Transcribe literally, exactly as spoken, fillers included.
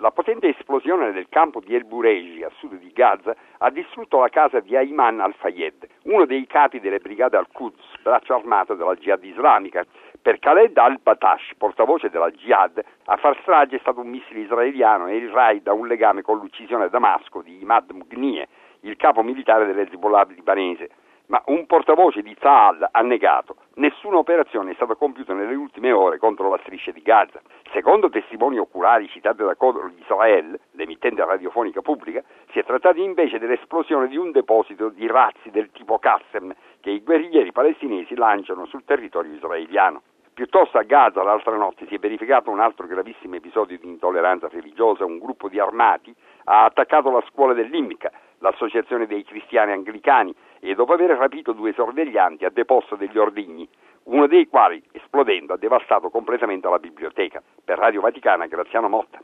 La potente esplosione del campo di El Bureji a sud di Gaza ha distrutto la casa di Ayman al-Fayed, uno dei capi delle brigate al-Quds, braccio armato della Jihad islamica. Per Khaled al-Batash, portavoce della Jihad, a far strage è stato un missile israeliano e il raid ha un legame con l'uccisione a Damasco di Imad Mughniyeh, il capo militare dell'Hezbollah libanese. Ma un portavoce di Tzahal ha negato. Nessuna operazione è stata compiuta nelle ultime ore contro la striscia di Gaza. Secondo testimoni oculari citati da Codro Israel, l'emittente radiofonica pubblica, si è trattato invece dell'esplosione di un deposito di razzi del tipo Qassem che i guerriglieri palestinesi lanciano sul territorio israeliano. Piuttosto a Gaza l'altra notte si è verificato un altro gravissimo episodio di intolleranza religiosa. Un gruppo di armati ha attaccato la scuola dell'I M C A, l'associazione dei cristiani anglicani, e dopo aver rapito due sorveglianti ha deposto degli ordigni, uno dei quali, esplodendo, ha devastato completamente la biblioteca. Per Radio Vaticana, Graziano Motta.